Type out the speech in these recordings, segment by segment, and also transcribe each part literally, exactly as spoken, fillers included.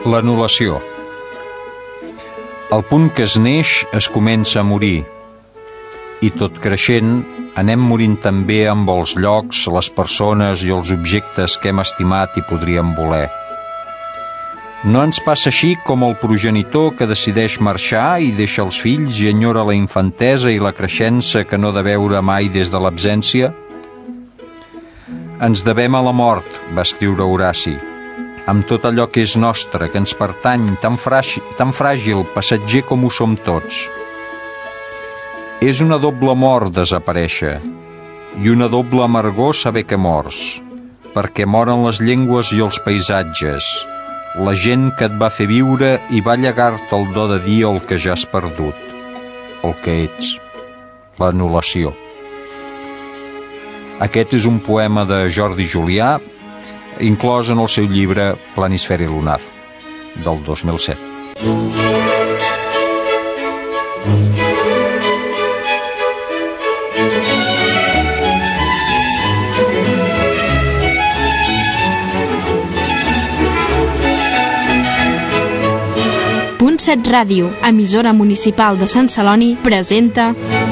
L'anul·lació. Al punt que es neix es comença a morir, i tot creixent anem morint també amb els llocs, les persones i els objectes que hem estimat i podríem voler. No ens passa així com el progenitor que decideix marxar i deixa els fills i enyora la infantesa i la creixença que no ha de veure mai des de l'absència? Ens devem a la mort, va escriure Horaci, amb tot allò que és nostre, que ens pertany, tan fràgil, tan fràgil, passatger com ho som tots. És una doble mort desaparèixer i una doble amargor saber que mors, perquè moren les llengües i els paisatges, la gent que et va fer viure i va llegar-te el do de dir el que ja has perdut, el que ets, l'anul·lació. Aquest és un poema de Jordi Julià, inclòs en el seu llibre Planisferi lunar, del dos mil set. Punt set Ràdio, emissora municipal de Sant Celoni, presenta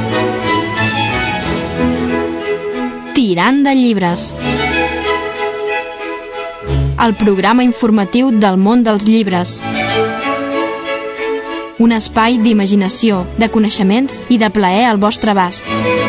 Tirant de llibres, el programa informatiu del món dels llibres. Un espai d'imaginació, de coneixements i de plaer al vostre abast.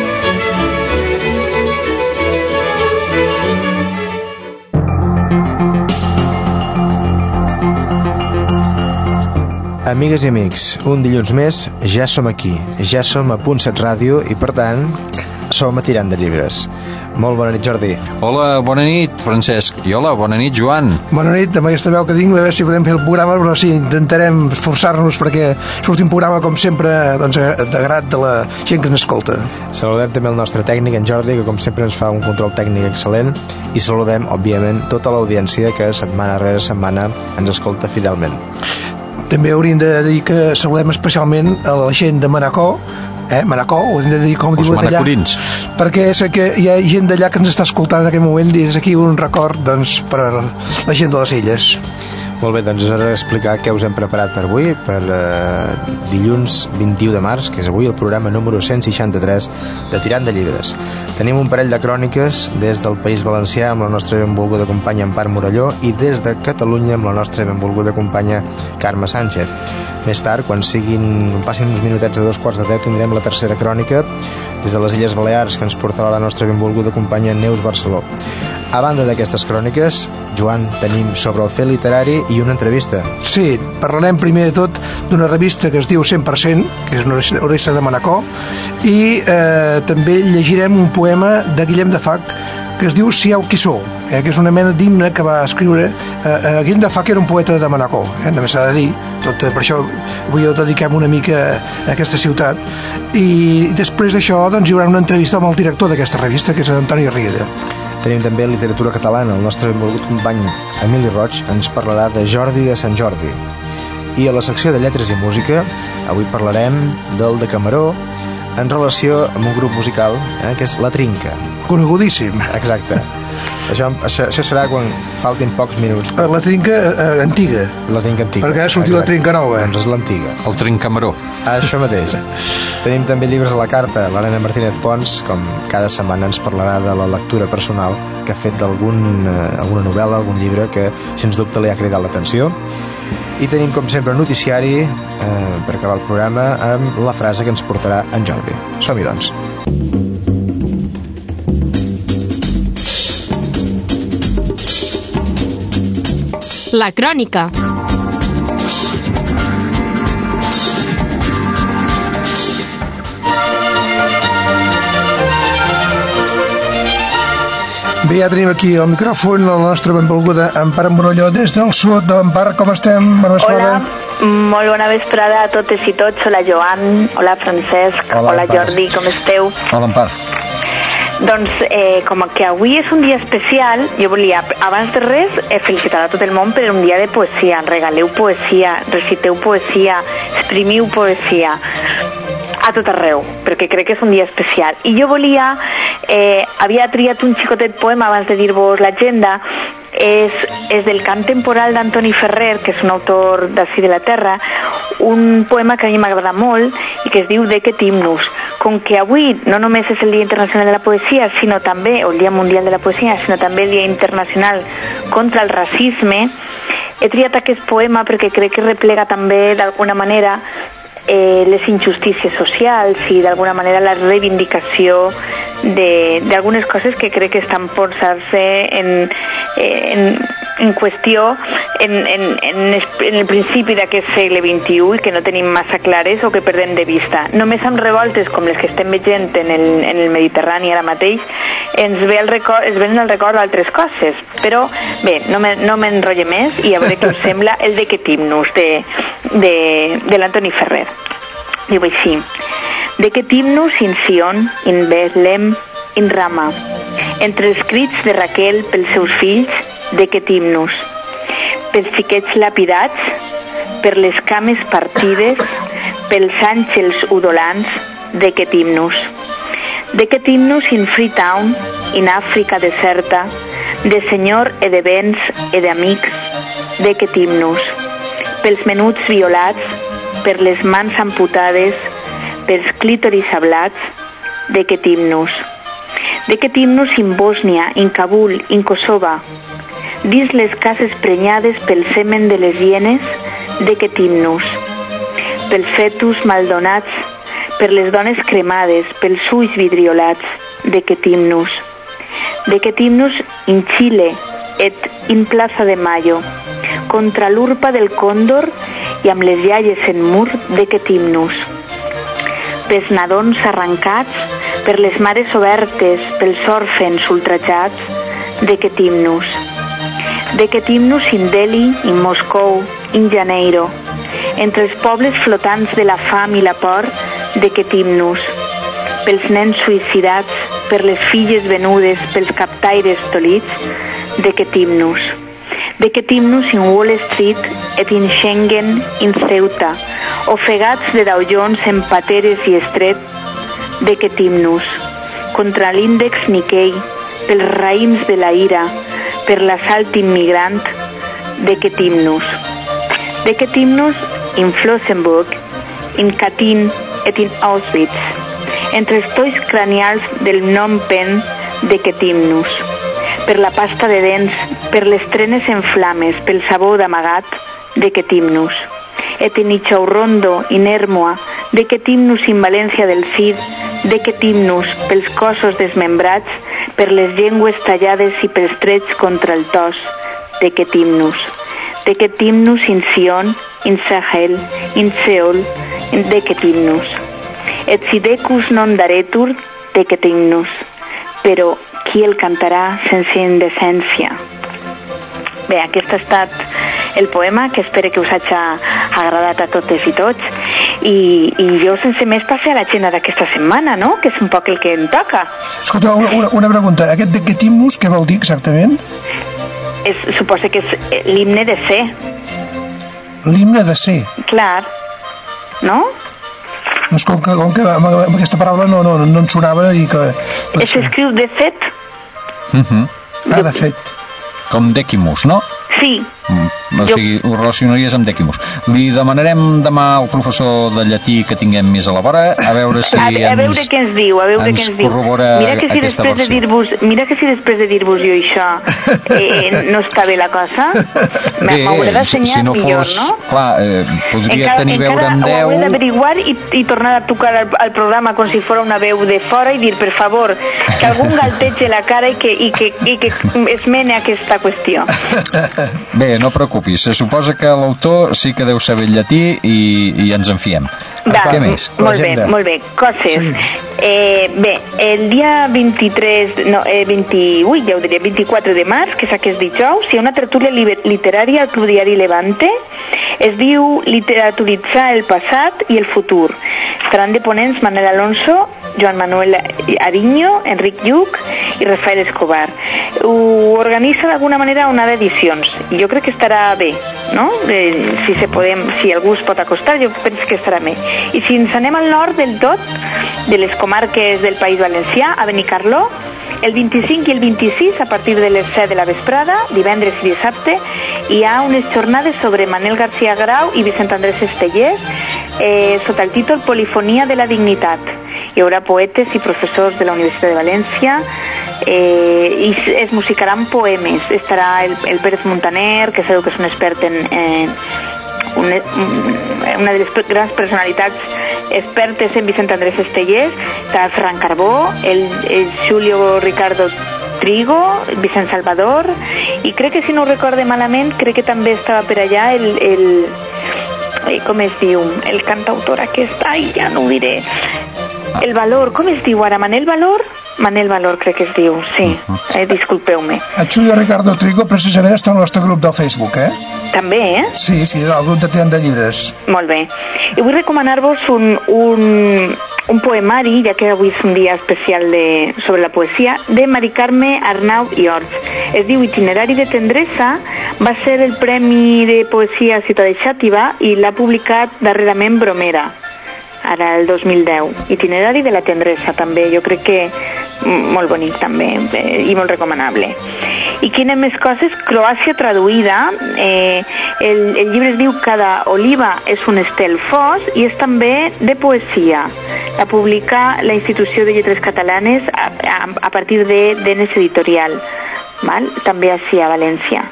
Amigues i amics, un dilluns més ja som aquí, ja som a Punt set Ràdio i per tant som a Tirant de llibres. Molt bona nit, Jordi. Hola, bona nit, Francesc. I hola, bona nit, Joan. Bona nit, amb aquesta veu que tinc, a veure si podem fer el programa, però sí, intentarem esforçar-nos perquè surti un programa, com sempre, doncs, de grat de la gent que ens escolta. Saludem també el nostre tècnic, en Jordi, que com sempre ens fa un control tècnic excel·lent, i saludem, òbviament, tota l'audiència que setmana rere setmana ens escolta fidelment. També hauríem de dir que saludem especialment a la gent de Manacor, eh, Manacor, ho hem de dir com diuen d'allà, perquè sé que hi ha gent d'allà que ens està escoltant en aquest moment i és aquí un record, doncs, per a la gent de les illes. Molt bé, doncs és hora d'explicar què us hem preparat per avui, per eh, dilluns vint-i-u de març, que és avui el programa número cent seixanta-tres de Tirant de llibres. Tenim un parell de cròniques des del País Valencià amb la nostra benvolguda companya Empar Morelló i des de Catalunya amb la nostra benvolguda companya Carme Sánchez. Més tard, quan siguin, passin uns minutets de dos quarts de deu, tindrem la tercera crònica des de les Illes Balears, que ens portarà la nostra benvolguda companya Neus Barceló. A banda d'aquestes cròniques, Joan, tenim sobre el fet literari i una entrevista. Sí, parlarem primer de tot d'una revista que es diu cent per cent, que és una revista de Manacor, i eh, també llegirem un poema de Guillem de Fac que es diu Siau qui sou, eh, que és una mena d'himne que va escriure. Eh, eh, Guillem de Fac era un poeta de Manacor, eh, també s'ha de dir, tot, eh, per això avui ho dediquem una mica a aquesta ciutat. I després d'això doncs, hi haurà una entrevista amb el director d'aquesta revista, que és Antoni Riera. Tenim també literatura catalana. El nostre benvolgut company Emili Roig ens parlarà de Jordi de Sant Jordi. I a la secció de lletres i música avui parlarem del Decameró en relació amb un grup musical, eh, que és La Trinca. Conegudíssim. Exacte. Això, això, això serà quan faltin pocs minuts. La Trinca eh, antiga. La Trinca antiga. Perquè ha sortit la Trinca nova. Doncs és l'antiga. El Trincameró. Això mateix. Tenim també llibres a la carta. L'Helena Martínez Pons, com cada setmana, ens parlarà de la lectura personal que ha fet d'algun eh, alguna novel·la, algun llibre que, sens dubte, li ha cridat l'atenció. I tenim, com sempre, noticiari eh, per acabar el programa amb la frase que ens portarà en Jordi. Som-hi, doncs. La crònica. Bé, ja tenim aquí al micròfon la nostra benvolguda Empar Morelló des del sud. Empar, com estem? Bona vesprada. Hola, molt bona vesprada a totes i tots. Hola, Joan. Hola, Francesc. Hola, Hola Jordi, com esteu? Hola, Empar. Doncs, eh, com que avui és un dia especial, jo volia, abans de res, eh, felicitar a tot el món per un dia de poesia. Regaleu poesia, reciteu poesia, exprimiu poesia a tot arreu, perquè crec que és un dia especial. I jo volia, eh, havia triat un xicotet poema abans de dir-vos l'agenda, és, és del cant temporal d'Antoni Ferrer, que és un autor d'ací de la terra, un poema que a mi m'agrada molt i que es diu Decet Himnus. Com que avui no només és el Dia Internacional de la Poesia, sinó també, o el Dia Mundial de la Poesia, sinó també el Dia Internacional contra el Racisme, he triat aquest poema perquè crec que replega també d'alguna manera eh, les injustícies socials i d'alguna manera la reivindicació d'algunes coses que crec que estan posant-se en, en, en qüestió en, en, en, en el principi d'aquest segle vint-i-u i que no tenim massa clares o que perdem de vista. Només amb revoltes com les que estem veient en el, en el Mediterrani ara mateix ens ve el record, es venen al record d'altres coses, però bé, no m'enrotlle me, més i a veure què us sembla el Decet Himnus de, de, de l'Antoni Ferrer. Diu així: Decet Himnus in Sion, in Betlem, in Rama. Entre els crits de Raquel pels seus fills, Decet Himnus. Pels xiquets lapidats, per les cames partides, pels àngels udolants, Decet Himnus. Decet Himnus in Freetown, in Àfrica deserta, de senyor e de béns e d'amics, Decet Himnus. Pels menuts violats, per les mans amputades, pels clítoris hablats, Decet Himnus. Decet Himnus in Bòsnia, in Kabul, in Kosova, dins les cases prenyades pel semen de les hienes, Decet Himnus. Pels fetus maldonats, per les dones cremades, pels ulls vidriolats, Decet Himnus. Decet Himnus in Chile et in Plaza de Mayo, contra l'urpa del còndor i amb les iaies en mur, Decet Himnus. Pels nadons arrancats, per les mares obertes, pels òrfens ultrajats, Decet Himnus. Decet Himnus in Delhi, in Moscou, in Janeiro, entre els pobles flotants de la fam i la por, Decet Himnus. Pels nens suïcidats, per les filles venudes, pels captaires tolits, Decet Himnus. Decet Himnus in Wall Street et in Schengen, in Ceuta, ofegats de daulons en pateres i estret, Decet Himnus. Contra l'índex Nikkei, pels raïms de la ira, per l'assalt immigrant, Decet Himnus. Decet Himnus in Flossenburg, in Katyn et in Auschwitz, entre els tois cranials del Phnom Penh, Decet Himnus. Per la pasta de dents, per les trenes en flames, pel sabó d'amagat, Decet Himnus. Et in Ichaurrondo, in Ermua, Decet Himnus in València del Cid, Decet Himnus pels cossos desmembrats, per les llengües tallades i pels trets contra el tos, Decet Himnus. Decet Himnus in Sion, in Sahel, in Seol, in Decet Himnus. Et si decus non daretur, Decet Himnus. Però qui el cantarà sense indecència? Bé, aquest ha estat el poema, que espero que us hagi agradat a totes i tots, i, i jo sense més passe a l'agenda d'aquesta setmana, no? Que és un poc el que em toca. Escolta, una, una pregunta, aquest Decet Himnus què vol dir exactament? És, suposo que és l'himne de ser. L'himne de ser? Clar, no? Doncs com que, com que amb, amb aquesta paraula no, no, no en sonava i que... Doncs... S'escriu de fet. Uh-huh. Ah, de fet. Com Decimus, no? Sí. Mm, o sigui, ho relacionaries amb Decimus. Li demanarem demà al professor de llatí que tinguem més a la vora, a veure si a, a veure ens, què ens diu, a veure què ens diu. Mira que si després de dir-vos, mira que si després de dir-vos jo això eh, no està bé la cosa, m'hauré d'ensenyar si no millor, fos, no? Clar, eh, podria encara, tenir veure amb Déu... Ho hauré d'averiguar i, i tornar a tocar al, al programa com si fos una veu de fora i dir, per favor, que algun galtege la cara i que, i que, i que es mene aquesta qüestió. Bé, no preocupis, se suposa que l'autor sí que deu saber llatí i, i ens en fiem. Va, què més? Molt bé, molt bé, coses. Sí. Eh, bé, el dia vint-i-tres, no, eh, vint, ui, ja ho diria, vint-i-quatre de març, que és aquest dijous, hi ha una tertúlia literària al Club Diari Levante. Es diu Literaturitzar el passat i el futur. Estaran de ponents Manuel Alonso, Joan Manuel Ariño, Enric Lluc i Rafael Escobar. Ho organitza d'alguna manera una d'edicions. Jo crec que estarà bé, no? Eh, si, se podem, si algú es pot acostar, jo penso que estarà bé. I si ens anem al nord del tot, de les comarques del País Valencià, a Benicarló, El vint-i-cinc i el vint-i-sis, a partir de les set de la vesprada, divendres i dissabte, hi ha unes jornades sobre Manel García Grau i Vicent Andrés Estellés, eh, sota el títol Polifonia de la dignitat. Hi haurà poetes i professors de la Universitat de València, eh, i es musicaran poemes. Estarà el, el Pérez Montaner, que sabeu que és un expert en... en una, una de les grans personalitats expertes en Vicent Andrés Estellés, està Ferran Carbó, el, el Julio Ricardo Trigo, Vicent Salvador, i crec que, si no ho recorde malament, crec que també estava per allà el, el eh, com es diu, el cantautor aquest, ai, ja no ho diré, el Valor, com es diu ara, Manel Valor? Manel Valor crec que es diu, sí, eh, disculpeu-me. El Julio Ricardo Trigo precisament està al nostre grup del Facebook, eh? També, eh? Sí, sí, el grup de Tiran de Llibres. Molt bé. I vull recomanar-vos un, un, un poemari, ja que avui és un dia especial de, sobre la poesia, de Mari Carme Arnau i Orts. Es diu Itinerari de tendresa, va ser el Premi de Poesia Ciutat de Xàtiva i l'ha publicat darrerament Bromera, ara el dos mil deu. Itinerari de la tendresa, també, jo crec que molt bonic també, eh, i molt recomanable. I quines més coses? Croàcia traduïda, eh, el, el llibre es diu Cada oliva és un estel fos i és també de poesia. La publica la Institució de Lletres Catalanes a, a, a partir de d'Enes Editorial, val? També així a València.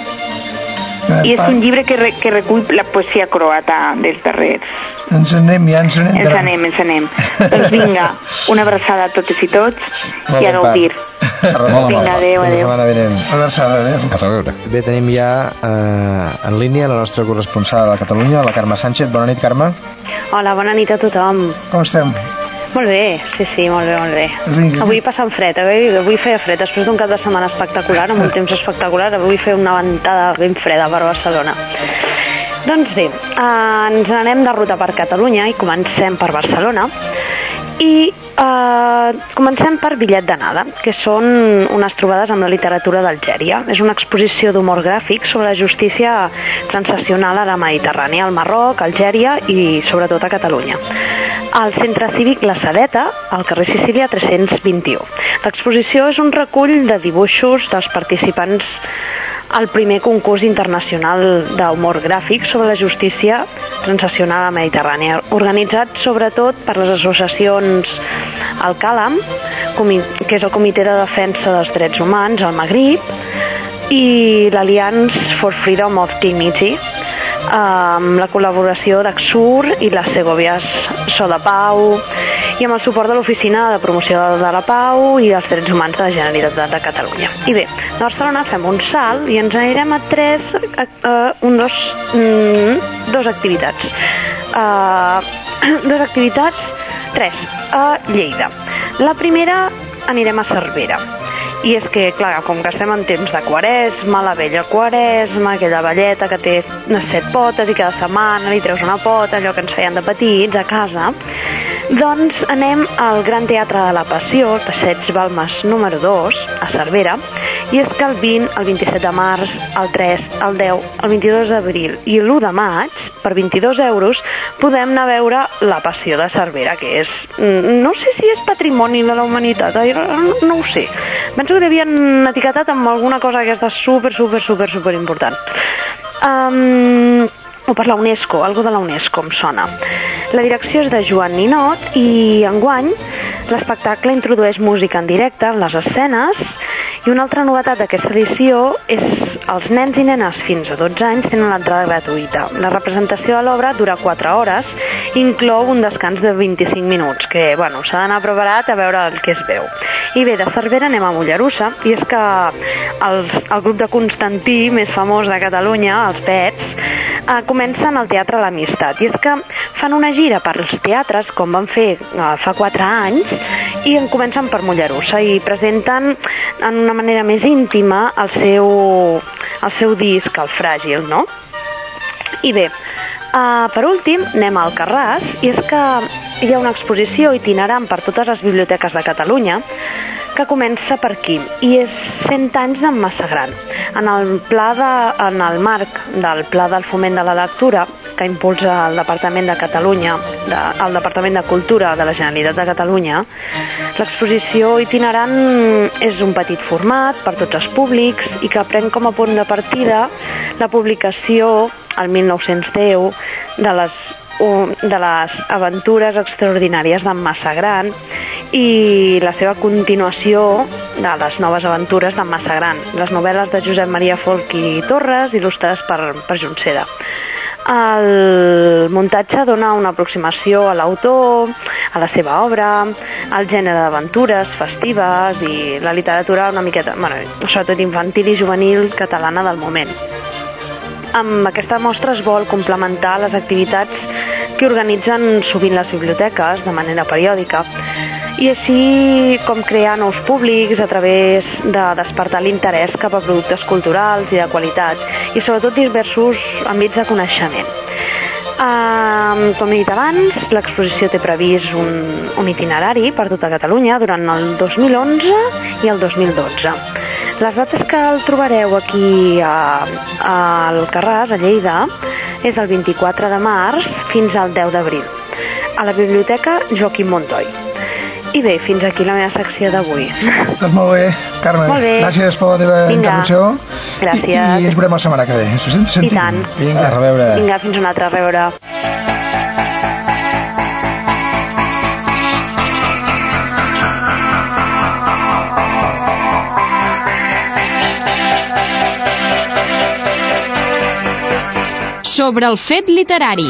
I és un llibre que, re, que recull la poesia croata dels darrers. Ens anem, ja ens anem. Ens anem, ens anem. Doncs vinga, una abraçada a totes i tots i a gaudir. Vinga, adéu, adéu. Abraçada, adéu. A veure. Bé, tenim ja eh, en línia la nostra corresponsal a Catalunya, la Carme Sánchez. Bona nit, Carme. Hola, bona nit a tothom. Com estem? Molt bé, sí, sí, molt bé, molt bé. Vinga. Avui passant fred, avui, avui feia fred, després d'un cap de setmana espectacular, amb un temps espectacular, avui feia una ventada ben freda per Barcelona. Doncs bé, eh, ens anem de ruta per Catalunya i comencem per Barcelona. I eh, comencem per Bitllet d'anada, que són unes trobades amb la literatura d'Algèria. És una exposició d'humor gràfic sobre la justícia transnacional a la Mediterrània, al Marroc, a Algèria i sobretot a Catalunya. Al Centre Cívic La Saleta, al carrer Sicília tres-cents vint-i-u. L'exposició és un recull de dibuixos dels participants al primer concurs internacional d'humor gràfic sobre la justícia transnacional a la Mediterrània, organitzat sobretot per les associacions al Càlam, que és el Comitè de Defensa dels Drets Humans al Magrib, i l'Alliance for Freedom of Dignity, amb la col·laboració d'Axur i les Segòvies So de Pau, i amb el suport de l'Oficina de Promoció de la Pau i dels Drets Humans de la Generalitat de Catalunya. I bé, a Barcelona fem un salt i ens anirem a tres, a, a, un, dos, mm, dos activitats. Uh, dos activitats, tres, a Lleida. La primera anirem a Cervera. I és que, clar, com que estem en temps de Quaresma, la vella Quaresma, aquella velleta que té unes set potes i cada setmana li treus una pota, allò que ens feien de petits a casa, doncs anem al Gran Teatre de la Passió, el Passeig Balmes número dos, a Cervera, i és que el vint, el vint-i-set de març, el tres, el deu, el vint-i-dos d'abril i l'u de maig, per vint-i-dos euros, podem anar a veure la Passió de Cervera, que és, no sé si és patrimoni de la humanitat, no, no ho sé. Penso que l'havien etiquetat amb alguna cosa aquesta super, super, super, super important. Um, o per la UNESCO, algo de la UNESCO em sona. La direcció és de Joan Ninot i enguany l'espectacle introdueix música en directe en les escenes, i una altra novetat d'aquesta edició és els nens i nenes fins a dotze anys tenen l'entrada gratuïta. La representació de l'obra dura quatre hores i inclou un descans de vint-i-cinc minuts, que bueno, s'ha d'anar preparat a veure el que es veu. I bé, de Cervera anem a Mollerussa, i és que el, el grup de Constantí més famós de Catalunya, els Pets, eh, comencen al Teatre l'Amistat, i és que fan una gira per als teatres, com van fer eh, fa quatre anys, i en comencen per Mollerussa i presenten en una manera més íntima el seu, el seu disc, el Fràgil, no? I bé, uh, per últim anem al Alcarràs, i és que hi ha una exposició itinerant per totes les biblioteques de Catalunya que comença per aquí, i és cent anys d'en Massagran. En el, pla de, en el marc del Pla del Foment de la Lectura, que impulsa el Departament de Catalunya, de, el Departament de Cultura de la Generalitat de Catalunya, l'exposició itinerant és un petit format per tots els públics i que pren com a punt de partida la publicació, el mil nou-cents deu, de les, de les aventures extraordinàries d'en Massagran i la seva continuació de les noves aventures d'en Massagran, les novel·les de Josep Maria Folch i Torres, il·lustrades per, per Junceda. El muntatge dona una aproximació a l'autor, a la seva obra, al gènere d'aventures festives i la literatura una miqueta, bueno, sobretot infantil i juvenil catalana del moment. Amb aquesta mostra es vol complementar les activitats que organitzen sovint les biblioteques de manera periòdica i així com crear nous públics a través de despertar l'interès cap a productes culturals i de qualitat i sobretot diversos àmbits de coneixement. Uh, com he dit abans, l'exposició té previst un, un itinerari per tota Catalunya durant el dos mil onze i el dos mil dotze. Les dates que el trobareu aquí a, a Alcarràs, a Lleida, és el vint-i-quatre de març fins al deu d'abril, a la Biblioteca Joaquim Montoy. I bé, fins aquí la meva secció d'avui. Doncs molt bé, Carme. Molt bé. Gràcies per la teva Vinga. intervenció. Gràcies. I, I ens veurem la setmana que ve. Se sent, sentim. I tant. Vinga, a reveure. Vinga, fins una altra, a reveure. Sobre el fet literari.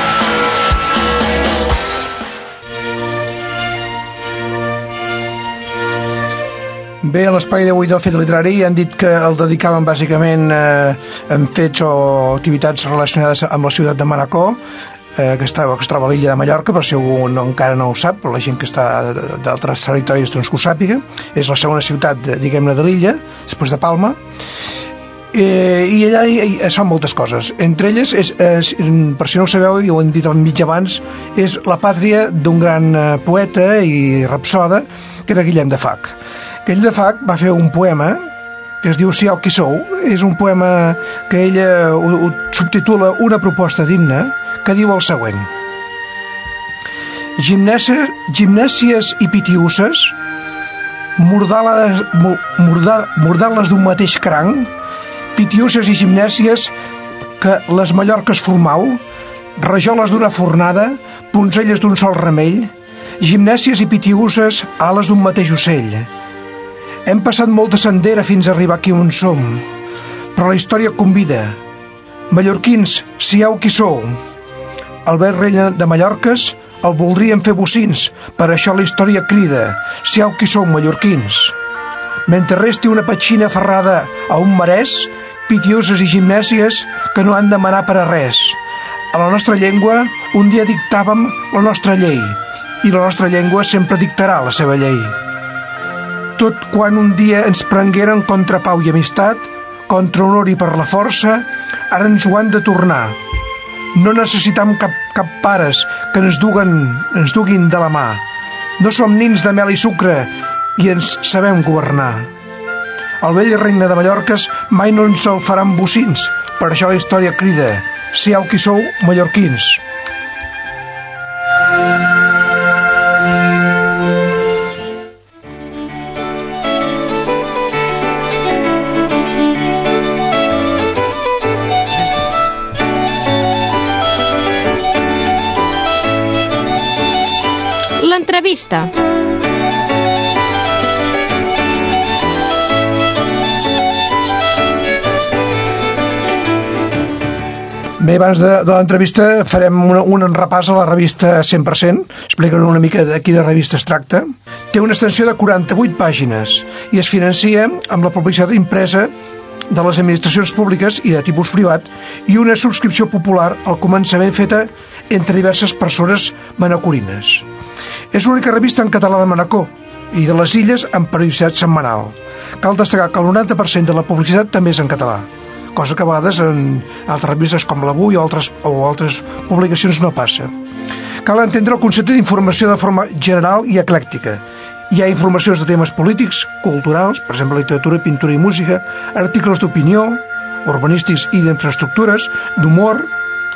Bé, a l'espai d'avui del fet literari han dit que el dedicaven bàsicament eh, en fets o activitats relacionades amb la ciutat de Manacor, eh, que, està, que es troba a l'illa de Mallorca, per si algú no, encara no ho sap, però la gent que està d'altres territoris doncs que ho sàpiga. És la segona ciutat, diguem-ne, de l'illa, després de Palma. Eh, i allà hi, hi, es fan moltes coses. Entre elles, és, és, per si no ho sabeu, i ho hem dit al mig abans, és la pàtria d'un gran eh, poeta i rapsoda, que era Guillem de Fach. Guillem de Fach va fer un poema que es diu Siau qui sou. És un poema que ella ho, ho subtitula Una proposta d'himne, que diu el següent: Gimnèsies, gimnèsies i pitiusses, mordar-les mordar, mordar d'un mateix cranc, pitiusses i gimnèsies que les Mallorques formau, rajoles d'una fornada, punzelles d'un sol remei, gimnèsies i pitiusses, ales d'un mateix ocell. Hem passat molta sendera fins a arribar aquí on som, però la història convida. Mallorquins, siau qui sou. Albert Rella de Mallorques el voldrien fer bocins, per això la història crida: siau qui sou, mallorquins. Mentre resti una petxina aferrada a un marès, pitiuses i gimnèsies que no han de manar per a res. A la nostra llengua un dia dictàvem la nostra llei, i la nostra llengua sempre dictarà la seva llei. Tot quan un dia ens prengueren contra pau i amistat, contra honor i per la força, ara ens ho han de tornar. No necessitam cap, cap pares que ens duguen, ens duguin de la mà. No som nins de mel i sucre i ens sabem governar. El vell regne de Mallorques mai no ens el faran bocins, per això la història crida: siau qui sou, mallorquins. L'entrevista. Bé, abans de, de l'entrevista farem una, un repàs a la revista cent per cent. Explicaré una mica de quina revista es tracta. Té una extensió de quaranta-vuit pàgines i es financia amb la publicitat impresa de les administracions públiques i de tipus privat i una subscripció popular al començament feta entre diverses persones manacorines. És l'única revista en català de Manacor i de les illes amb periodicitat setmanal. Cal destacar que el noranta per cent de la publicitat també és en català, cosa que a vegades en altres revistes com l'Avui o altres, o altres publicacions no passa. Cal entendre el concepte d'informació de forma general i eclèctica. Hi ha informacions de temes polítics, culturals, per exemple literatura, pintura i música, articles d'opinió, urbanístics i d'infraestructures, d'humor,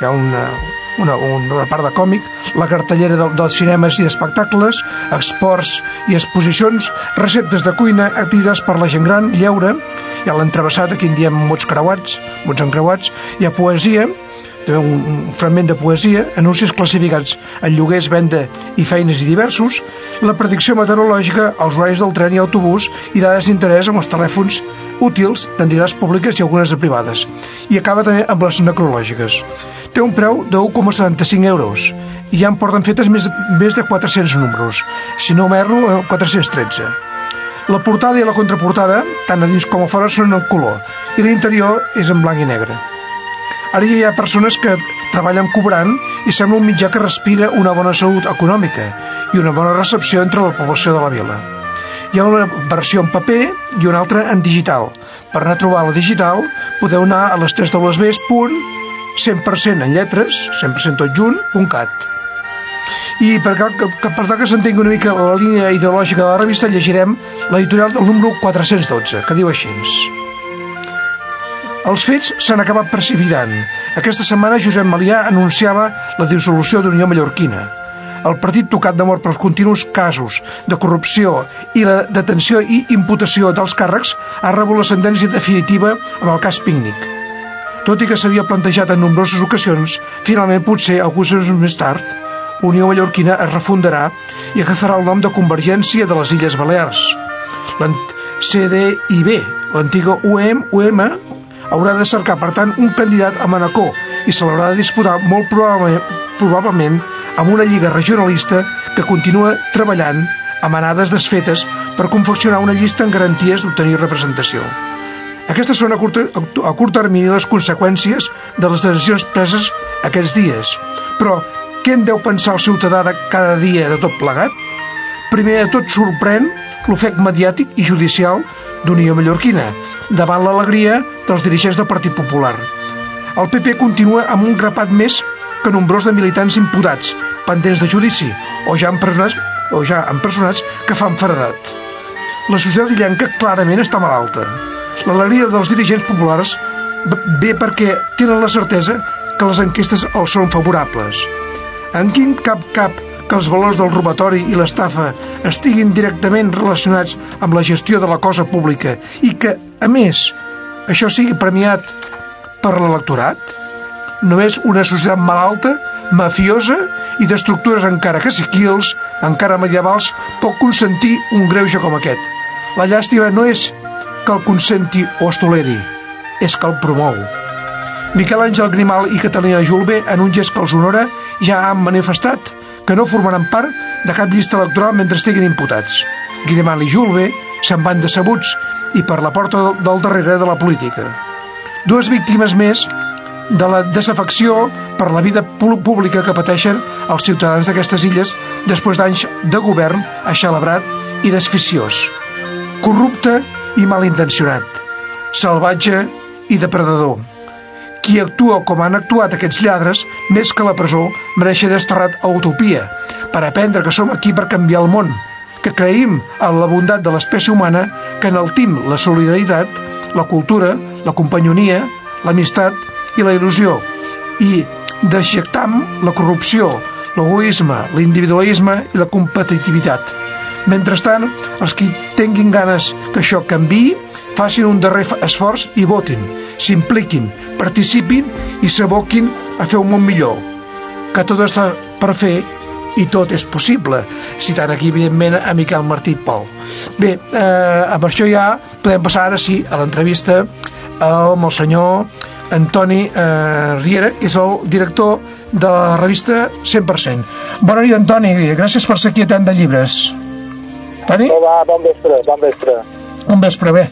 hi ha una, una, una part de còmic, la cartellera del, dels cinemes i d'espectacles, esports i exposicions, receptes de cuina, activitats per la gent gran, lleure, hi ha l'entrebassat, aquí en diem mots creuats, mots encreuats, hi ha poesia, també un, un fragment de poesia, anuncis classificats en lloguers, venda i feines i diversos, la predicció meteorològica, els horaris del tren i autobús i dades d'interès amb els telèfons útils d'entitats públiques i algunes de privades. I acaba també amb les necrològiques. Té un preu de un coma setanta-cinc euros i ja en porten fetes més, més de quatre-cents números, si no m'erro, quatre-cents tretze. La portada i la contraportada, tant a dins com a fora, són en color i l'interior és en blanc i negre. Ara ja hi ha persones que treballen cobrant i sembla un mitjà que respira una bona salut econòmica i una bona recepció entre la població de la vila. Hi ha una versió en paper i una altra en digital. Per anar a trobar la digital podeu anar a les tres dobles ves punt cent per cent en lletres, cent per cent tot junt, punt cat. I per, que, que, per tal que s'entengui una mica la línia ideològica de la revista, llegirem l'editorial del número quatre-cents dotze, que diu així: els fets s'han acabat precipitant. Aquesta setmana Josep Malià anunciava la dissolució d'Unió Mallorquina. El partit, tocat de mort pels continus casos de corrupció i la detenció i imputació dels càrrecs, ha rebut la sentència definitiva amb el cas Pícnic. Tot i que s'havia plantejat en nombroses ocasions, finalment, potser alguns anys més tard, Unió Mallorquina es refundarà i agafarà el nom de Convergència de les Illes Balears. C D I B, l'antiga U M, U M haurà de cercar, per tant, un candidat a Manacor i se l'haurà de disputar molt probablement, probablement amb una lliga regionalista que continua treballant a manades desfetes per confeccionar una llista en garanties d'obtenir representació. Aquestes són a curt, a curt termini les conseqüències de les decisions preses aquests dies. Però què en deu pensar el ciutadà de cada dia de tot plegat? Primer de tot sorprèn l'ofec mediàtic i judicial d'Unió Mallorquina, davant l'alegria dels dirigents del Partit Popular. El P P continua amb un grapat més que nombrós de militants imputats, pendents de judici, o ja empresonats, o ja empresonats que fan feredat. La societat illenca clarament està malalta. L'alegria dels dirigents populars ve perquè tenen la certesa que les enquestes els són favorables. En quin cap cap que els valors del robatori i l'estafa estiguin directament relacionats amb la gestió de la cosa pública i que, a més, això sigui premiat per l'electorat? Només una societat malalta, mafiosa i d'estructures encara caciquils, encara medievals, pot consentir un greuge com aquest. La llàstima no és que el consenti o es toleri, és que el promou. Miquel Àngel Grimal i Catalina Julve, en un gest que els honora, ja han manifestat que no formaran part de cap llista electoral mentre estiguin imputats. Grimal i Julve se'n van decebuts i per la porta del darrere de la política. Dues víctimes més de la desafecció per la vida pública que pateixen els ciutadans d'aquestes illes després d'anys de govern aixelebrat i desficiós, corrupte i malintencionat, salvatge i depredador. Qui actua com han actuat aquests lladres, més que la presó, mereix ser desterrat a utopia, per aprendre que som aquí per canviar el món, que creïm en la bondat de l'espècie humana, que enaltim la solidaritat, la cultura, la companyonia, l'amistat i la il·lusió, i dejectam la corrupció, l'egoisme, l'individualisme i la competitivitat. Mentrestant, els que tinguin ganes que això canviï, facin un darrer esforç i votin, s'impliquin, participin i s'aboquin a fer un món millor, que tot està per fer i tot és possible, citant aquí evidentment a Miquel Martí i Pol. Bé, eh, amb això ja podem passar ara sí a l'entrevista amb el senyor Antoni eh, Riera, que és el director de la revista cent per cent. Bona nit, Antoni, gràcies per ser aquí a Tant de Llibres. Toni? Hola, bon vespre, bon vespre. Bon vespre, bé.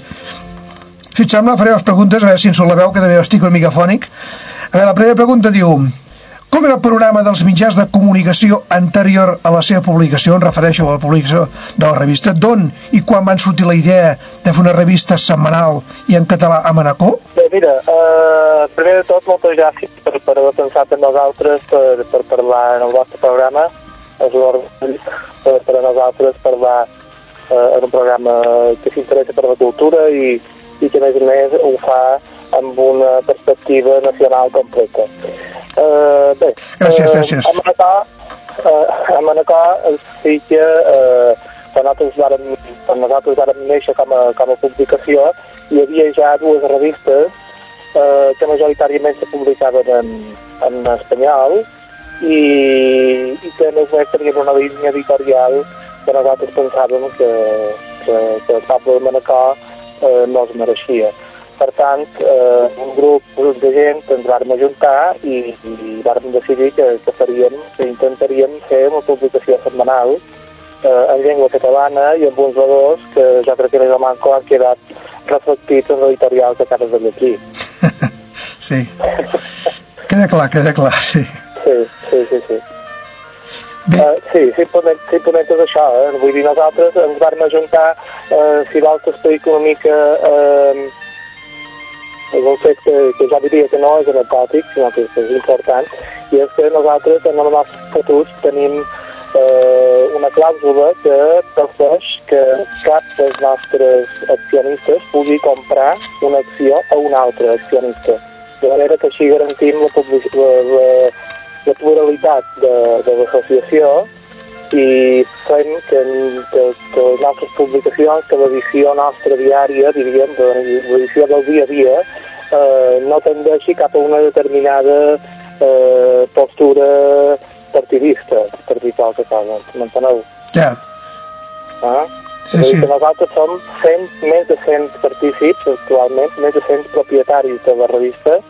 Si et sembla, faré les preguntes, a veure si em surt la veu, que també estic una mica fònic. A veure, la primera pregunta diu: com era el programa dels mitjans de comunicació anterior a la seva publicació? Em refereixo a la publicació de la revista. D'on i quan van sortir la idea de fer una revista setmanal i en català a Manacor? Bé, mira, eh, primer de tot, moltes gràcies per, per haver pensat en nosaltres, per, per parlar en el vostre programa. És un orgull per, per a nosaltres parlar eh, en un programa que s'interessa per la cultura i, i que, a més a més, ho fa amb una perspectiva nacional completa. Uh, bé, gràcies, uh, gràcies. A Manacor, uh, a Manacor sí que uh, quan nosaltres vàrem, quan nosaltres vàrem néixer com a, com a publicació, hi havia ja dues revistes uh, que majoritàriament se publicaven en, en espanyol i, i que a més a més tenien una línia editorial que nosaltres pensàvem que, que, que el poble de Manacor eh, no es mereixia. Per tant, eh, un grup de gent ens vàrem ajuntar i, i vàrem decidir que, que faríem, que intentaríem fer una publicació setmanal eh, en llengua catalana i amb uns valors que jo crec que des de Manco han quedat reflectits en l'editorial que acabes de llegir. Sí. Queda clar, queda clar, sí. Sí, sí, sí, sí. Uh, sí, simplement, simplement és això, eh? Vull dir, nosaltres ens vam ajuntar, uh, si vols t'explico una mica, uh, és un fet que, que ja diria que no és anecdòtic, sinó que, que és important, i és que nosaltres en el nostre estatut tenim uh, una clàusula que estableix que cap dels nostres accionistes pugui comprar una acció a un altre accionista, de manera que així garantim la publicitat, la, la pluralitat de, de l'associació i fem que, que, que les nostres publicacions, que l'edició nostra diària, diríem, l'edició del dia a dia, eh, no tendeixi cap a una determinada eh, postura partidista, per dir qualque cosa, m'enteneu? Ja. Ah? Sí, sí. Que nosaltres som cent, més de cent partícips actualment, més de cent propietaris de la revista,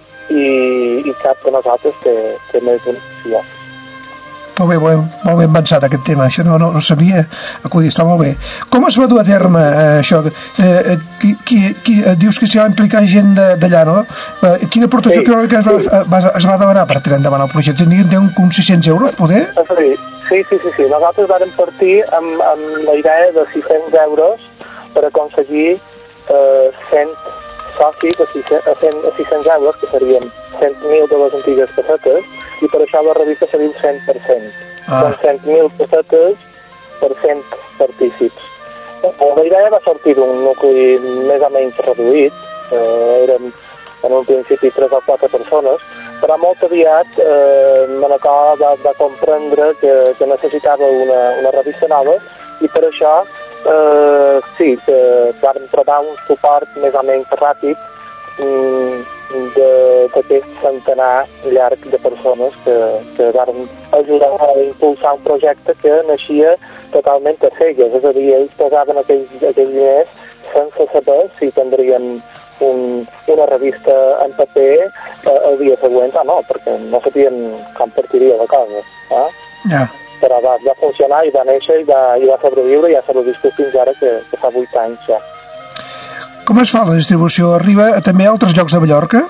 i, i cap de nosaltres té, té més d'una opció. Molt bé, molt, molt ben pensat aquest tema, això no, no, no sabia acudir, està molt bé. Com es va dur a terme eh, això? Eh, qui, qui, qui, eh, dius que s'hi va implicar gent d'allà, no? Eh, quina aportació sí, econòmica es, va, sí. va, es va demanar per tirar endavant el projecte? Tindrien uns sis-cents euros, poder? Sí, sí, sí, sí, sí. Nosaltres vam partir amb, amb la idea de sis-cents euros per aconseguir eh, cent socis a sis-cents euros, que serien cent mil de les antigues pessetes, i per això la revista seria un cent per cent. Ah. Són cent mil pessetes per cent partícips. La idea va sortir d'un nucli més o menys reduït, eh, érem en un principi tres o quatre persones, però molt aviat eh, Manacor va, va comprendre que, que necessitava una, una revista nova i per això Uh, sí, que vam trobar un suport més o menys ràpid um, d'aquest centenar llarg de persones que, que van ajudar a impulsar un projecte que naixia totalment a cegues, és a dir, ells posaven aquells, aquells diners sense saber si tindrien un, una revista en paper uh, el dia següent o no, perquè no sabien com partiria la cosa. Eh? Ja. Però va, va funcionar i va néixer i va, i va sobreviure i ja s'ha sobreviscut fins ara que, que fa vuit anys ja. Com es fa la distribució? Arriba també a altres llocs de Mallorca?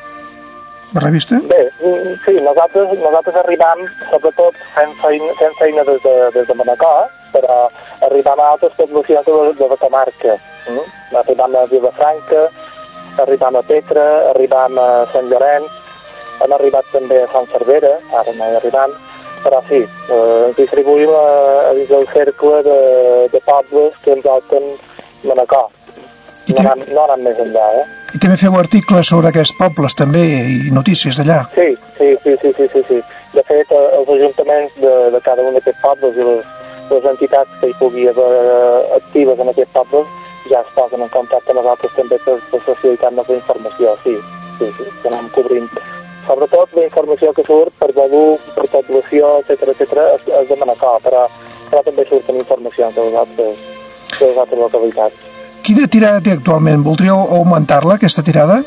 La revista? Bé, sí, nosaltres, nosaltres arribam sobretot fent feina, fent feina des, de, des de Manacor, però arribam a altres poblacions de, de la comarca. Mm? Arribam a Vilafranca, arribam a Petra, arribam a Sant Llorenç, hem arribat també a Sant Cervera, ara no hi arribam, però sí, eh, ens distribuïm a, a dins del cercle de, de pobles que ens volten Manacor. No, també... anem, no anem més enllà, eh? I també feu articles sobre aquests pobles, també, i notícies d'allà. Sí, sí, sí, sí, sí, sí, sí. De fet, els ajuntaments de, de cada un d'aquests pobles i les, les entitats que hi pugui haver actives en aquests pobles ja es posen en contacte amb nosaltres també per, per facilitar-nos la informació, sí, sí, sí, que anem cobrint. Sobretot la informació que surt per Begur, per població, etcètera, etcètera, és, és de Manacor, però, però també surten informacions de les altres, de les altres localitats. Quina tirada té actualment? Voldríeu augmentar-la, aquesta tirada?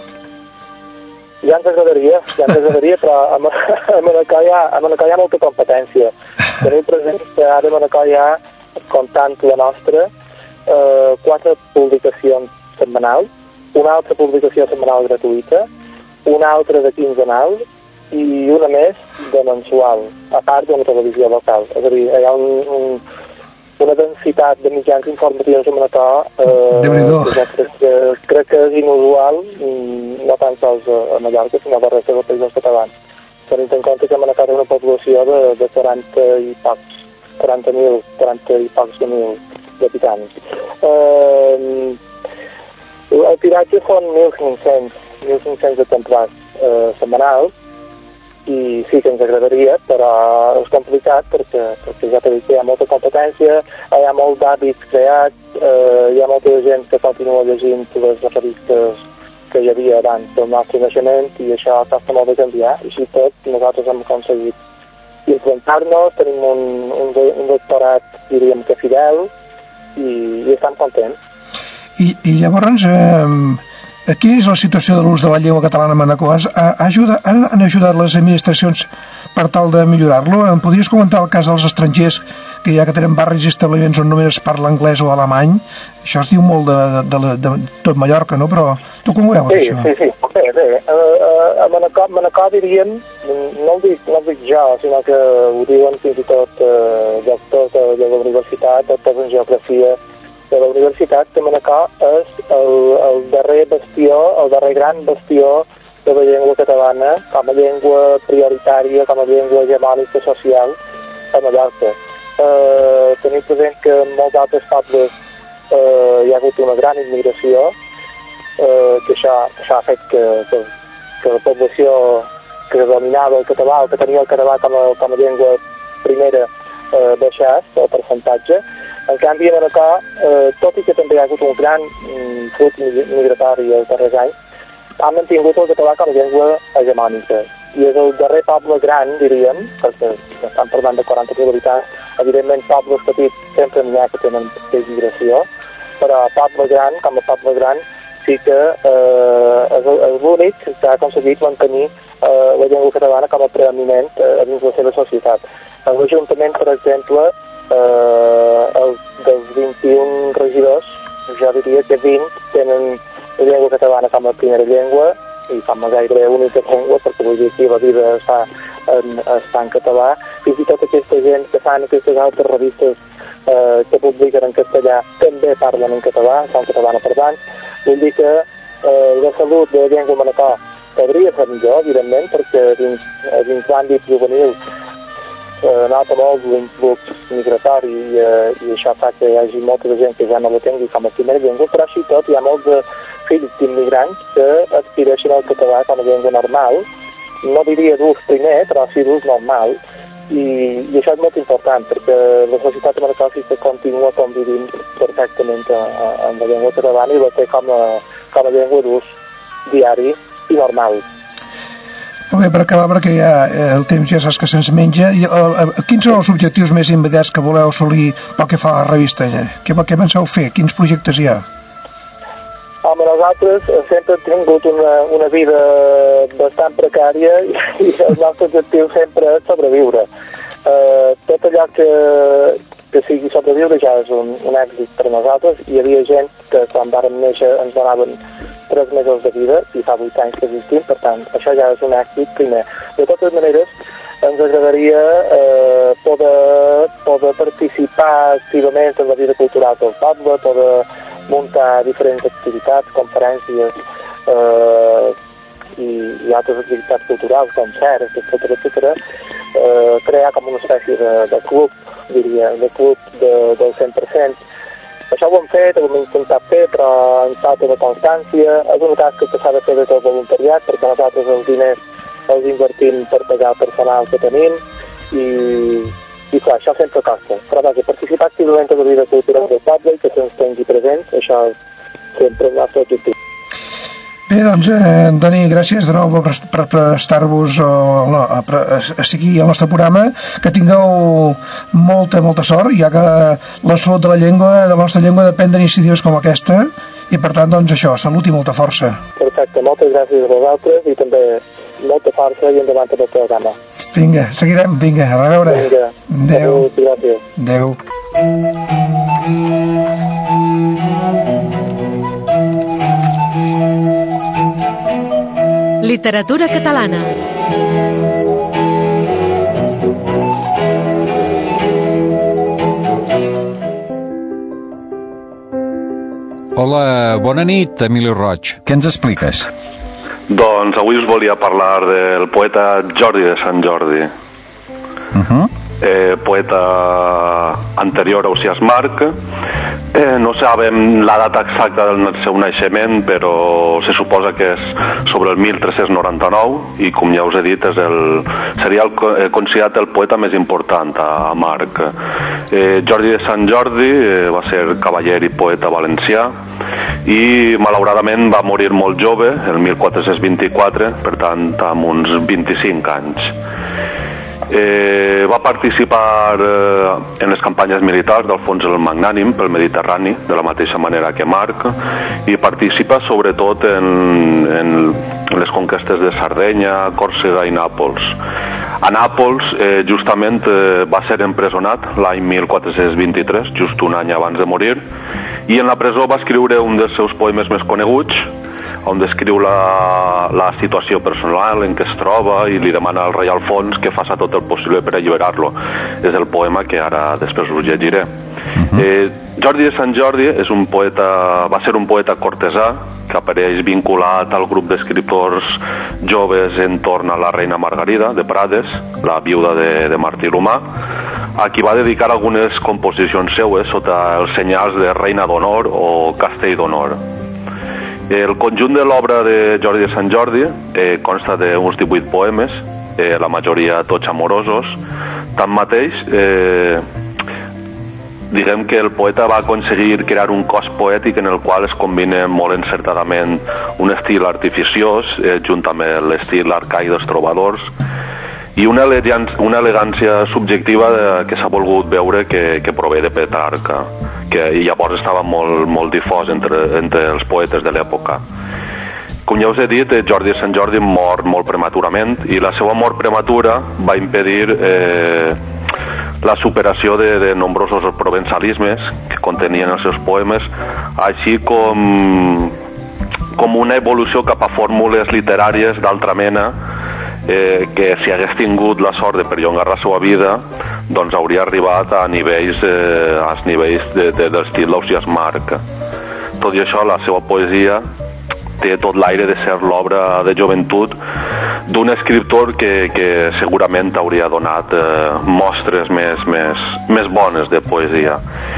Ja ens agradaria, ja ens agradaria, però a, a, Manacor hi ha, a Manacor hi ha molta competència. Tenim present que ara a Manacor hi ha, comptant la nostra, eh, quatre publicacions setmanals, una altra publicació setmanal gratuïta, una altra de quinzenal i una més de mensual, a part d'una televisió local. És a dir, hi ha un, un, una densitat de mitjans informatius a Manacor eh, que crec, que crec que és inusual, no tan sols a Mallorca, sinó a la resta dels països catalans. Tenint en compte que Manacor té una població de, de quaranta i pocs, quaranta mil, quaranta i pocs mil d'habitants. Eh, el tiratge són mil cinc-cents exemplars eh, setmanals i sí que ens agradaria, però és complicat perquè, perquè ja t'he dit que hi ha molta competència, hi ha molts hàbits creats, eh, hi ha molta gent que continua llegint les revistes que hi havia abans del nostre naixement i això costa molt de canviar. I així tot, nosaltres hem aconseguit implantar-nos, tenim un, un, un doctorat, diríem que fidel, i, i estem contents. I, i llavors, eh, quina és la situació de l'ús de la llengua catalana a Manacor? Ha, ajuda, han, han ajudat les administracions per tal de millorar-lo? Em podries comentar el cas dels estrangers, que ja que tenen barris i establiments on només es parla anglès o alemany? Això es diu molt de, de, de, de tot Mallorca, no? Però tu com ho veus, sí, això? Sí, sí, sí. Bé, bé. Uh, a Manacor, Manacor diríem, no ho, dic, no ho dic jo, sinó que ho diuen fins i tot uh, doctors de, de la universitat, doctors en geografia de la universitat, que Manacor és el, el darrer bastió, el darrer gran bastió de la llengua catalana com a llengua prioritària, com a llengua hegemònica social a Mallorca. Eh, tenim present que en molts altres pobles eh, hi ha hagut una gran immigració, eh, que això, això ha fet que, que, que la població que dominava el català, o que tenia el català com a, com a llengua primera, eh, baixés el percentatge. En canvi, a Manacor, eh, tot i que també hi ha hagut un gran mm, flux migratori els darrers anys, han mantingut el català com a llengua hegemònica. I és el darrer poble gran, diríem, perquè estan parlant de quaranta mil habitants, evidentment pobles petits sempre n'hi ha que tenen migració, però poble gran, com a poble gran, sí que eh, és, és l'únic que ha aconseguit mantenir eh, la llengua catalana com a preeminent eh, dins la seva societat. En l'Ajuntament, per exemple, eh, els, dels vint-i-un regidors, jo diria que vint tenen la llengua catalana com a primera llengua i com a gairebé única llengua, perquè vull dir que la vida es fa en, es fa en català. Fins i tot aquesta gent que fan aquestes altres revistes eh, que publiquen en castellà també parlen en català, són catalanoparlants. Vull dir que eh, la salut de la llengua manacor podria ser millor, evidentment, perquè dins, dins l'àmbit juvenil eh, nota molt l'influx migratori i, eh, i això fa que hi hagi molta gent que ja no la tingui com a primera llengua, però així tot hi ha molts de fills d'immigrants que aspireixen al català com a llengua normal, no diria d'ús primer, però sí d'ús normal, i, i això és molt important, perquè la societat manacòfica continua convivint perfectament amb la llengua catalana i la té com a, com a llengua d'ús diari i normal. Molt bé, per acabar, perquè ja el temps ja saps que se'ns menja, i, uh, quins són els objectius més immediats que voleu assolir pel que fa a la revista? Què, què penseu fer? Quins projectes hi ha? Home, nosaltres sempre hem tingut una, una vida bastant precària i, i el nostre objectiu sempre és sobreviure. Uh, tot allò que, que sigui sobreviure ja és un, un èxit per nosaltres. Hi havia gent que quan vàrem néixer ens donaven tres mesos de vida i fa vuit anys que existim, per tant, això ja és un èxit primer. De totes maneres, ens agradaria eh, poder, poder participar activament en la vida cultural del poble, poder muntar diferents activitats, conferències eh, i, i altres activitats culturals, concerts, etcètera, etcètera, eh, crear com una espècie de, de club, diria, de club de, del cent per cent. Això ho hem fet, ho hem intentat fer, però ens falta de constància. És una tasca que s'ha de fer des del voluntariat, perquè nosaltres els diners els invertim per pagar el personal que tenim i, i clar, això sempre costa. Però vaja, participar activament en la vida cultural del poble i que se'ns tingui present, això és sempre el nostre objectiu. Bé, doncs, eh, Antoni, gràcies de nou per, per prestar-vos a, a, a seguir el nostre programa. Que tingueu molta, molta sort, ja que la salut de la llengua, de la nostra llengua, depèn d'iniciatives com aquesta, i per tant, doncs, això, salut i molta força. Perfecte, moltes gràcies a vosaltres i també molta força i endavant amb el programa. Vinga, seguirem, vinga, a reveure. Vinga, adéu. Gràcies. Adéu. Literatura catalana. Hola, bona nit, Emili Roig. Què ens expliques? Doncs avui us volia parlar del poeta Jordi de Sant Jordi. Uh-huh. eh, poeta anterior a Ausiàs Marc, eh, Eh, no sabem la data exacta del seu naixement, però se suposa que és sobre el mil tres-cents noranta-nou i, com ja us he dit, és el, seria el, eh, considerat el poeta més important a, a Marc. Eh, Jordi de Sant Jordi eh, va ser cavaller i poeta valencià i malauradament va morir molt jove, el mil quatre-cents vint-i-quatre, per tant amb uns vint-i-cinc anys. Eh, va participar eh, en les campanyes militars d'Alfons el Magnànim pel Mediterrani, de la mateixa manera que Marc, i participa sobretot en, en les conquestes de Sardenya, Còrsega i Nàpols. A Nàpols, eh, justament, eh, va ser empresonat l'any mil quatre-cents vint-i-tres, just un any abans de morir, i en la presó va escriure un dels seus poemes més coneguts, on descriu la, la situació personal en què es troba i li demana al rei Alfons que faça tot el possible per alliberar-lo. És el poema que ara després us llegiré. Uh-huh. eh, Jordi de Sant Jordi és un poeta, va ser un poeta cortesà que apareix vinculat al grup d'escriptors joves entorn a la reina Margarida de Prades, la viuda de, de Martí l'Humà, a qui va dedicar algunes composicions seues sota els senyals de Reina d'Honor o Castell d'Honor. El conjunt de l'obra de Jordi de Sant Jordi eh, consta d'uns divuit poemes, eh, la majoria tots amorosos. Tanmateix, eh, diguem que el poeta va aconseguir crear un cos poètic en el qual es combina molt encertadament un estil artificiós eh, junt amb l'estil arcaic dels trobadors i una elegància, una elegància subjectiva de, que s'ha volgut veure que, que prové de Petrarca, que llavors estava molt, molt difós entre, entre els poetes de l'època. Com ja us he dit, Jordi de Sant Jordi mor molt prematurament i la seva mort prematura va impedir eh, la superació de, de nombrosos provençalismes que contenien els seus poemes, així com, com una evolució cap a fórmules literàries d'altra mena eh, que si hagués tingut la sort de perllongar la seva vida doncs hauria arribat a nivells, eh, als nivells de, de, de l'estil d'Ausiàs Marc. Tot i això, la seva poesia té tot l'aire de ser l'obra de joventut d'un escriptor que, que segurament hauria donat eh, mostres més, més, més bones de poesia.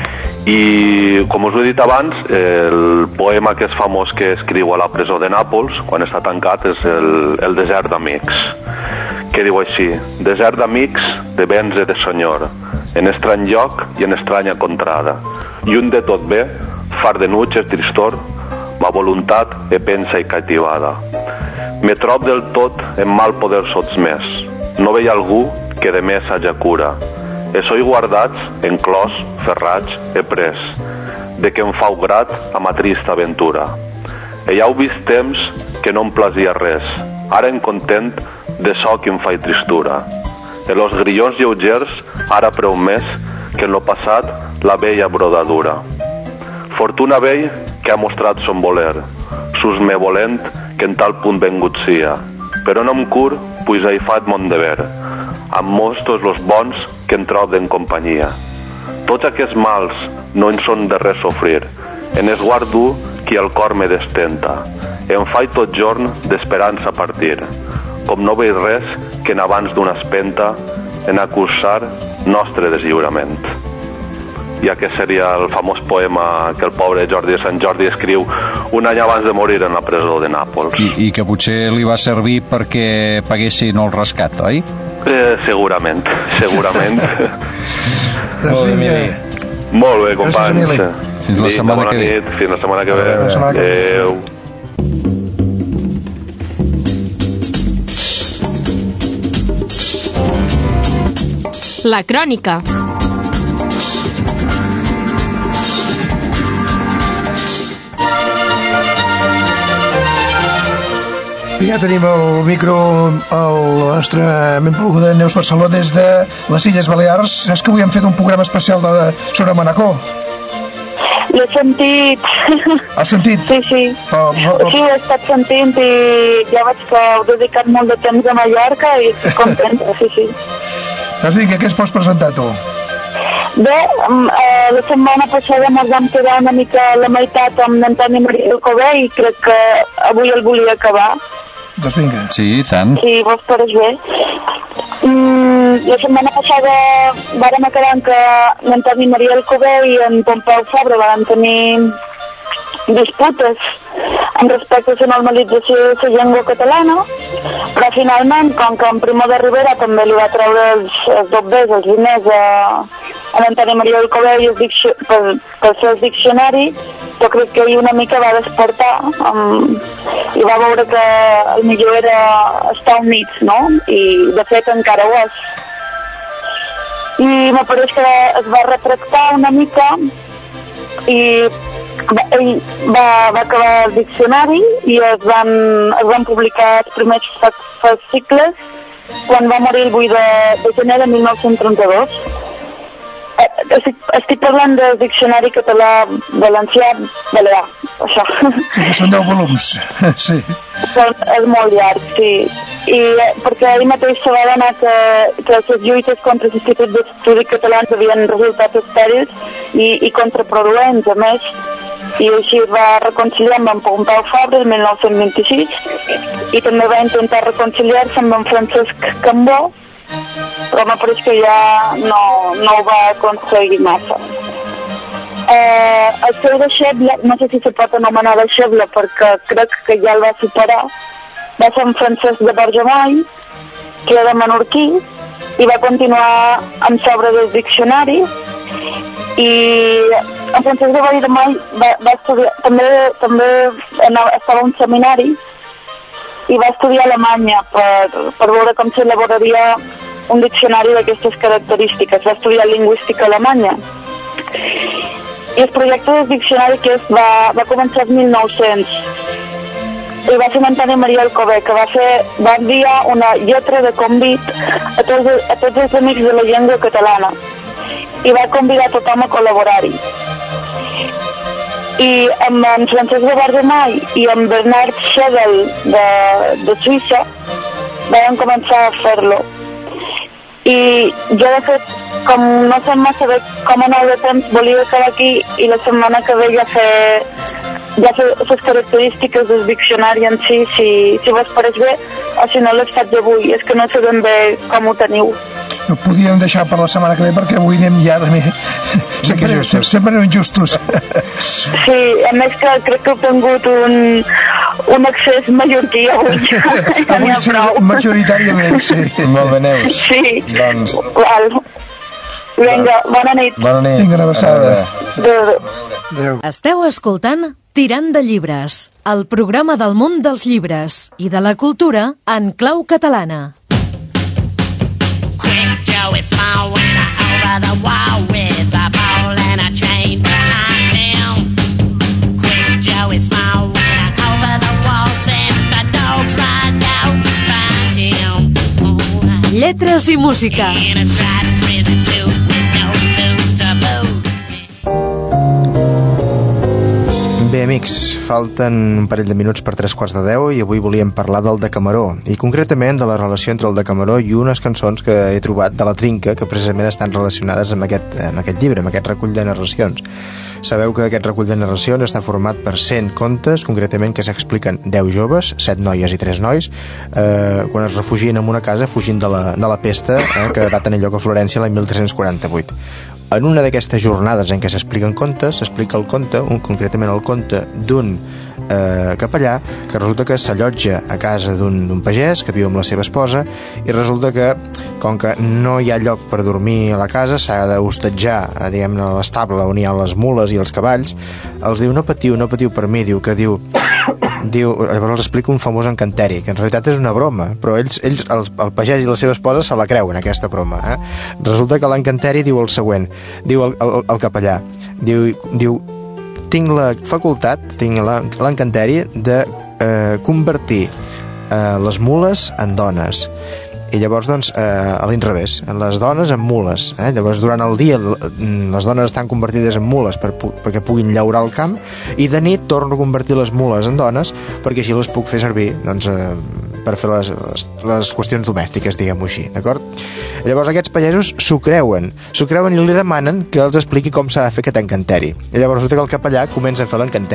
I, com us he dit abans, el poema que és famós que escriu a la presó de Nàpols, quan està tancat, és el, el Desert d'Amics, que diu així: desert d'amics, de béns i de senyor, en estrany lloc i en estranya contrada, lluny de tot bé, far de nutges, tristor, ma voluntat e pensa i cautivada. Me trob del tot en mal poder sotsmès, no veia algú que de més haja cura. E soi guardats, enclòs, ferrats, e pres, de que em fau grat a ma trista aventura. E ja heu vist temps que no em plasia res, ara en content de so que em fai tristura. E los grillons lleugers, ara preu més que en lo passat la vella brodadura. Fortuna vell que ha mostrat son voler, sus me volent que en tal punt vengut sia, però no em cur, pues he fet mon deber, amb mostos los bons que en trob en companyia. Tots aquests mals no en són de res sofrir, en es guardo qui el cor me destenta, em fai tot jorn d'esperança partir, com no veig res que en abans d'una espenta en acusar nostre deslliurament. I aquest seria el famós poema que el pobre Jordi de Sant Jordi escriu un any abans de morir en la presó de Nàpols. I, i que potser li va servir perquè paguessin el rescat, oi? Eh, segurament, segurament. Molt bé, Emili. Molt bé, companys. Fins la setmana que ve. Fins la setmana que ve. Adéu. La crònica. Ja tenim el micro el nostre benvolguda Neus Barceló des de les Illes Balears. És que avui hem fet un programa especial de, sobre Manacor. L'he sentit. Has sentit? Sí, sí. Oh, oh, oh. Sí, he estat sentint i ja veig que heu dedicat molt de temps a Mallorca i estic contenta, sí, sí. Doncs vinga, què es pots presentar tu? Bé, eh, la setmana passada ens vam quedar una mica a la meitat amb l'Antoni Maria Alcobé i crec que avui el volia acabar. Doncs vinga. Sí, i tant. Si vos pareix bé. Mm, la setmana passada vàrem acabar que l'Antoni Maria Alcover i en Pompeu Fabra van tenir disputes en respecte a la normalització de la llengua catalana, però finalment, com que en Primo de Rivera també li va treure els, els dobbers, els diners a, a l'Antoni Maria Alcover i per, per ser el diccionari, jo crec que ell una mica va despertar um, i va veure que el millor era estar units, no? I de fet encara ho és. I m'apareix que es va retractar una mica i va, ell va, va acabar el diccionari i es van, es van publicar els primers fascicles quan va morir el vuit de, de gener de mil nou-cents trenta-dos. Estic, estic parlant del diccionari català valencià balear, això. Sí, que són deu volums, sí. És molt llarg, sí. I perquè ell mateix se va donar que, que les lluites contra l'Institut d'Estudis Catalans havien resultat estèrils i, i contraproduents, a més, i així va reconciliar amb en Pompeu Fabra el mil nou-cents vint-i-sis i també va intentar reconciliar-se amb en Francesc Cambó, però m'apareix que ja no, no ho va aconseguir massa. Eh, el seu deixeble, no sé si se pot anomenar deixeble perquè crec que ja el va superar, va ser en Francesc de Bergemai, que era menorquí, i va continuar amb sobre del diccionari, i en Francesc de Bergemai va, va estudiar, també, també estava a un seminari, i va estudiar a Alemanya per, per veure com s'elaboraria un diccionari d'aquestes característiques. Va estudiar lingüística alemanya. I el projecte del diccionari que és, va, va començar el mil nou-cents. I va ser Antoni Maria Alcover, que va, fer, va enviar una lletra de convit a tots, a tots els amics de la llengua catalana. I va convidar tothom a col·laborar-hi. I amb en Francesc de Bergemai i amb Bernard Schlegel de, de Suïssa vam començar a fer-lo. I jo, de fet, com no sé massa bé com anar de temps, volia acabar aquí i la setmana que ve ja fer ja fer les característiques del diccionari en si, si, si vos pareix bé, o si no les faig avui. És que no sé ben bé com ho teniu. Ho podíem deixar per la setmana que ve perquè avui anem ja de més. Sempre, sempre, sempre anem justos. Sí, a més que crec que he tingut un, un accés mallorquí avui. Avui sí, majoritàriament, sí. Molt bé, Neus. Sí. Doncs... Val. Vinga, bona nit. Bona nit. Vinga, una abraçada. Adéu. Adéu. Esteu escoltant Tirant de Llibres, el programa del món dels llibres i de la cultura en clau catalana. Joe is small when I over the wall with a ball and a chain behind him. Quick Joe is small when I over the wall since the dogs run out to find him. Oh, lletres i música. In a striped prison suit with no boot to boot. Bé, amics, falten un parell de minuts per tres quarts de deu i avui volíem parlar del Decameró i concretament de la relació entre el Decameró i unes cançons que he trobat de la Trinca que precisament estan relacionades amb aquest, amb aquest llibre, amb aquest recull de narracions. Sabeu que aquest recull de narracions està format per cent contes, concretament que s'expliquen deu joves, set noies i tres nois, eh, quan es refugien en una casa fugint de la, de la pesta eh, que va tenir lloc a Florència l'any mil tres-cents quaranta-vuit. En una d'aquestes jornades en què s'expliquen contes, s'explica el conte, un, concretament el conte d'un eh, capellà que resulta que s'allotja a casa d'un pagès que viu amb la seva esposa i resulta que, com que no hi ha lloc per dormir a la casa, s'ha d'hostatjar, eh, diguem-ne, a l'estable on hi ha les mules i els cavalls. Els diu, no patiu, no patiu per mi, diu que diu... diu, llavors els explica un famós encanteri que en realitat és una broma, però ells, ells el, el pagès i la seva esposa se la creuen aquesta broma, eh? Resulta que l'encanteri diu el següent, diu el, el, el capellà, diu, diu tinc la facultat, tinc l'encanteri de eh, convertir eh, les mules en dones. I llavors, doncs, eh, a l'inrevés, les dones en mules. Eh? Llavors, durant el dia, les dones estan convertides en mules per, perquè puguin llaurar el camp, i de nit torno a convertir les mules en dones perquè així les puc fer servir, doncs, eh, per fer les, les, les qüestions domèstiques, diguem-ho així, d'acord? Llavors, aquests pagesos s'ho creuen, s'ho creuen i li demanen que els expliqui com s'ha de fer aquest encanteri. I llavors, resulta que el capellà comença a fer l'encanteri.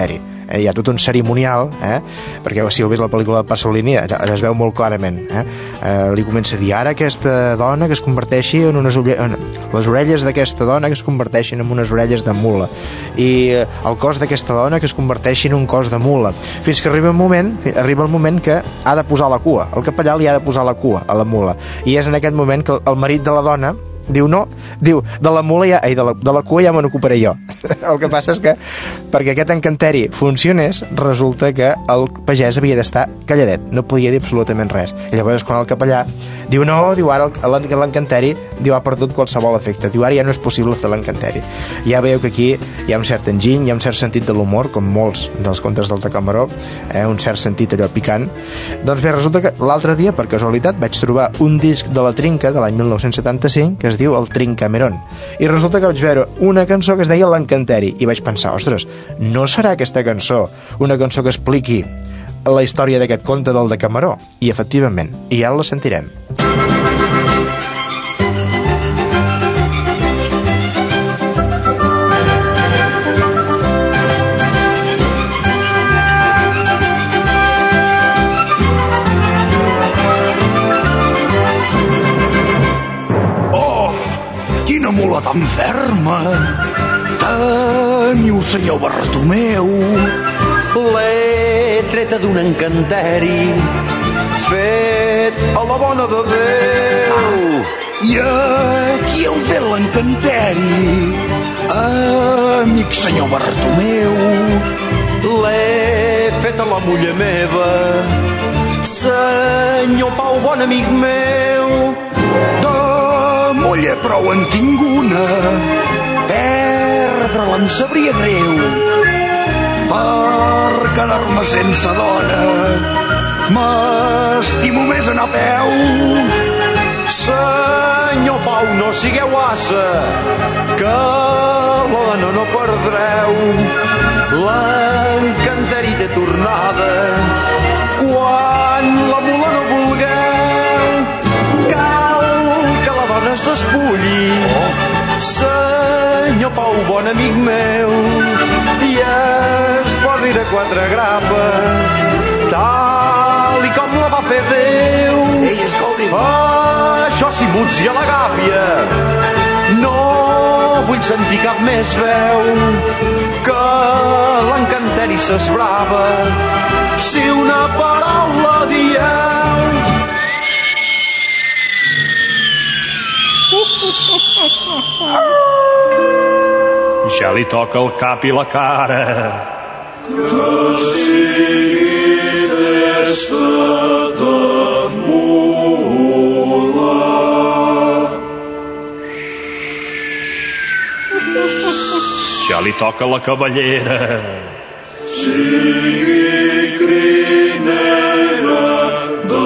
eh, hi ha tot un cerimonial, eh, perquè si heu vist la pel·lícula de Pasolini es veu molt clarament, eh? Eh, li comença a dir, ara aquesta dona que es converteixi en unes orelles, les orelles d'aquesta dona que es converteixin en unes orelles de mula, i el cos d'aquesta dona que es converteixi en un cos de mula, fins que arriba un moment arriba el moment que ha de posar la cua, el capellà li ha de posar la cua a la mula, i és en aquest moment que el marit de la dona diu no, diu, de la mula ja, ai, de la, de la cua ja me n'ocuparé jo. El que passa és que perquè aquest encanteri funcionés, resulta que el pagès havia d'estar calladet, no podia dir absolutament res, i llavors quan el capellà diu no, diu ara l'encanteri diu ha perdut qualsevol efecte, diu ara ja no és possible fer l'encanteri. Ja veieu que aquí hi ha un cert enginy, hi ha un cert sentit de l'humor, com molts dels contes del Tacamaró, eh, un cert sentit allò picant. Doncs bé, resulta que l'altre dia, per casualitat, vaig trobar un disc de la Trinca de l'any mil nou-cents setanta-cinc que es diu el Trincamerón, i resulta que vaig veure una cançó que es deia l'Encanteri, i vaig pensar, ostres, no serà aquesta cançó una cançó que expliqui la història d'aquest conte del Decameró? I efectivament, i ja la sentirem. Mula tan ferma teniu, senyor Bartomeu. L'he treta d'un encanteri fet a la bona de Déu. I aquí heu fet l'encanteri, amic senyor Bartomeu. L'he fet a la mulla meva, senyor Pau, bon amic meu. Molla prou en tinc una, perdre-la em sabria greu. Per quedar-me sense dona m'estimo més anar a peu. Senyor Pau, no sigueu assa, que la dona no perdreu. L'encanteri té tornada quan la mula no vulgueu. Es despulli, senyor Pau, bon amic meu, i es posi de quatre grapes, tal i com la va fer Déu. Ei, escolti'm. Això s'hi muts i a la gàbia, no vull sentir cap més veu, que l'encanteri s'esbrava si una paraula dieu. Ja li toca el cap i la cara. Que sigui d'esta mula. Ja li toca la cabellera. Sigui crinera de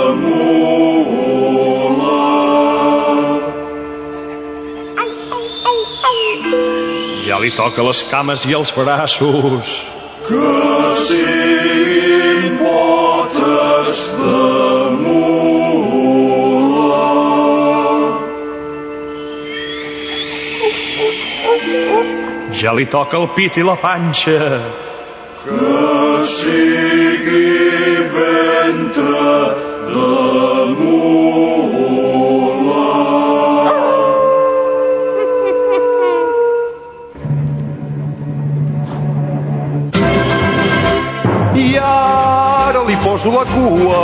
ja li toca les cames i els braços. Que siguin potes de mula. Ja li toca el pit i la panxa. Que sigui ventre de mula. I ara li poso la cua,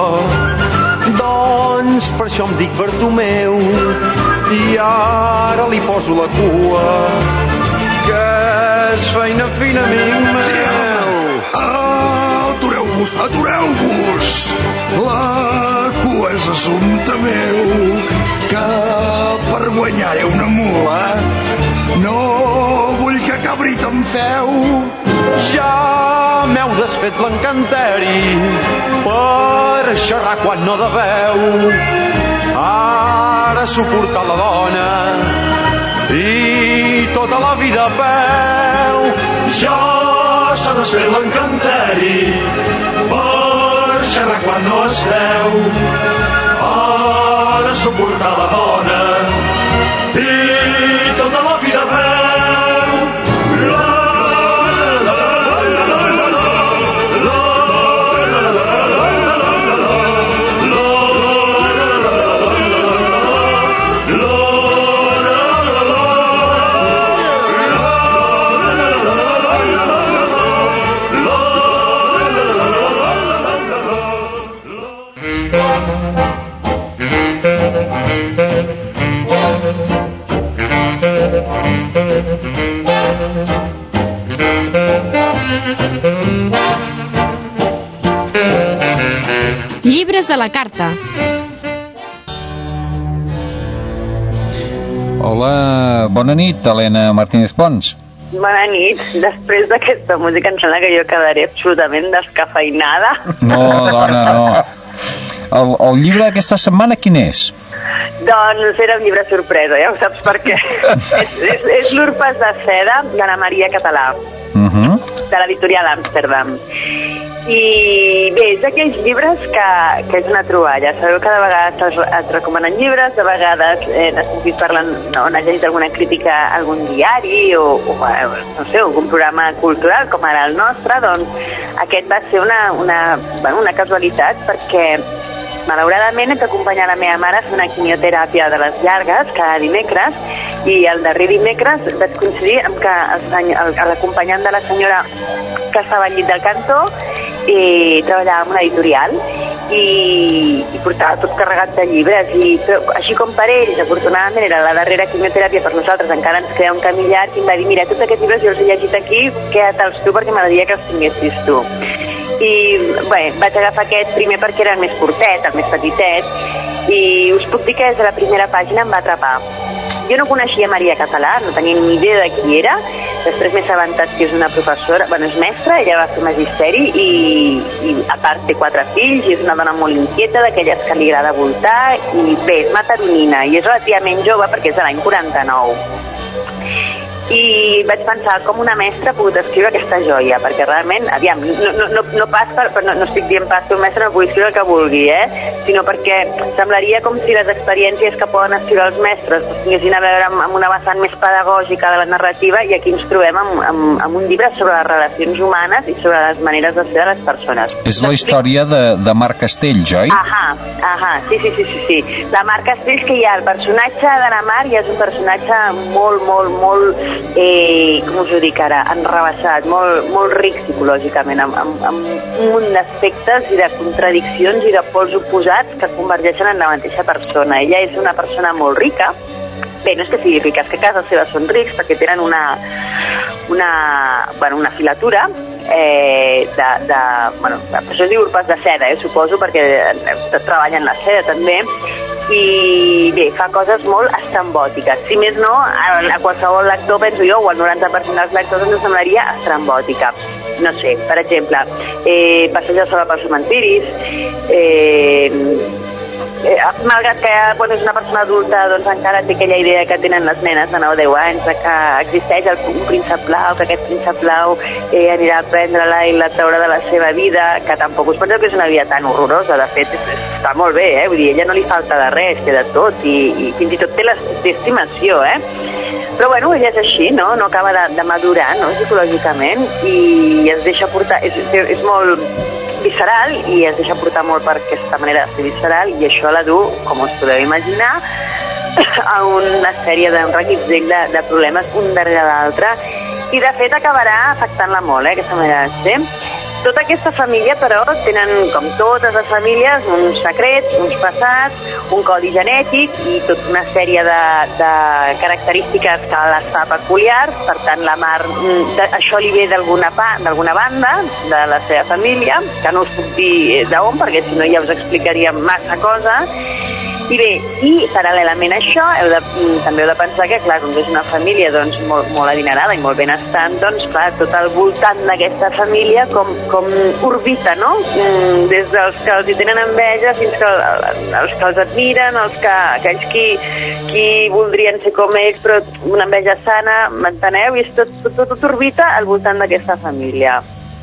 doncs per això em dic Bartomeu. I ara li poso la cua, que és feina fina, amic meu. Sí, atureu-vos, atureu-vos. La cua és assumpte meu, que per guanyar una mula no vull que cabrit em feu. Ja m'heu desfet l'encanteri per xerrar quan no deveu. Ara suportar la dona i tota la vida a peu. Ja s'ha desfet l'encanteri per xerrar quan no esteu. Ara suportar la dona i tota la vida a peu. La, la, la, la, la, la, la, la. Llibres a la carta. Hola, bona nit, Helena Martínez Pons. Bona nit. Després d'aquesta música em sembla que jo quedaré absolutament descafeinada. No, dona, no. El, el llibre d'aquesta setmana quin és? Doncs era un llibre sorpresa, ja ho saps per què. és és, és l'Urpes de seda d'Anna Maria Català, Uh-huh. de l'editorial Amsterdam. I bé, és d'aquells llibres que, que és una troballa. Sabeu que de vegades es, es recomanen llibres, de vegades eh, n'has sentit parlant, no, n'has llegit alguna crítica a algun diari o, o no sé, algun programa cultural com ara el nostre. Doncs aquest va ser una, una, bueno, una casualitat, perquè malauradament he d'acompanyar la meva mare a fer una quimioteràpia de les llargues cada dimecres, i el darrer dimecres vaig coincidir amb que l'acompanyant de la senyora que estava al llit del cantó i treballava en una editorial i, i portava tot carregat de llibres, i però, així com per ells, afortunadament era la darrera quimioteràpia, per nosaltres encara ens queda un camí llarg, i em va dir, mira, tots aquests llibres jo els he llegit aquí, quedat'ls tu perquè m'agradaria que els tinguessis tu. I bé, vaig agafar aquest primer perquè era el més curtet, el més petitet, i us puc dir que des de la primera pàgina em va atrapar. Jo no coneixia Maria Català, no tenia ni idea de qui era. Després m'he assabentat que és una professora, bueno, és mestra, ella va fer magisteri i, i a part té quatre fills i és una dona molt inquieta, d'aquelles que li agrada voltar, i bé, és mataronina i és relativament jove perquè és de l'any quaranta-nou. I vaig pensar com una mestra ha pogut escriure aquesta joia, perquè realment, aviam, no, no, no, no pas per, no, no estic dient pas que un mestre no pugui escriure el que vulgui, eh? Sinó perquè semblaria com si les experiències que poden escriure els mestres pues, tinguessin a veure amb, amb una vessant més pedagògica de la narrativa, i aquí ens trobem amb, amb, amb un llibre sobre les relacions humanes i sobre les maneres de ser de les persones. És la història de, de Marc Castells, oi? Ahà, ahà, sí, sí, sí, sí, sí. La Marc Castells, que hi ha el personatge de la Mar, i és un personatge molt, molt, molt Eh, com us ho dic ara, enrebaçat, molt, molt ric psicològicament, amb, amb, amb un munt d'aspectes i de contradiccions i de pols oposats que convergeixen en la mateixa persona. Ella és una persona molt rica. Bé, no és que sigui rica, és que a casa seva són rics perquè tenen una, una, bueno, una filatura eh, de, de, bueno, això es diu urpes de seda, eh, suposo, perquè treballen la seda també, i bé, fa coses molt estrambòtiques. Si més no, a, a qualsevol lector, penso jo, o al noranta per cent dels lectors ens semblaria estrambòtica. No sé, per exemple, eh, passejar sola pels cementiris, eh, eh, malgrat que quan és una persona adulta doncs encara té aquella idea que tenen les nenes de nou o deu anys, que existeix el, un príncep blau, que aquest príncep blau eh, anirà a prendre-la i la traurà de la seva vida, que tampoc us penseu que és una vida tan horrorosa. De fet, és, està molt bé, eh? Vull dir, ella no li falta de res, té de tot, i, i fins i tot té l'estimació, eh? Però bueno, ella és així, no? No acaba de, de madurar, no? Psicològicament, i es deixa portar, és, és molt visceral i es deixa portar molt per aquesta manera de ser visceral, i això la du, com us podeu imaginar, a una sèrie d'un reguitzell de, de problemes un darrere l'altre, i de fet acabarà afectant-la molt, eh, aquesta manera de ser. Tota aquesta família, però, tenen, com totes les famílies, uns secrets, uns passats, un codi genètic i tota una sèrie de, de característiques que les fa peculiars. Per tant, la Mar, de, això li ve d'alguna d'alguna banda de la seva família, que no us puc dir d'on, perquè si no ja us explicaria massa coses. I bé, i paral·lelament a això heu de, també heu de pensar que, clar, com que és una família doncs, molt, molt adinerada i molt benestant, doncs, clar, tot al voltant d'aquesta família com, com orbita, no? Des dels que els hi tenen enveja fins que els que els admiren, els que, aquells qui, qui voldrien ser com ells, però una enveja sana, m'enteneu? I és tot, tot, tot, tot orbita al voltant d'aquesta família.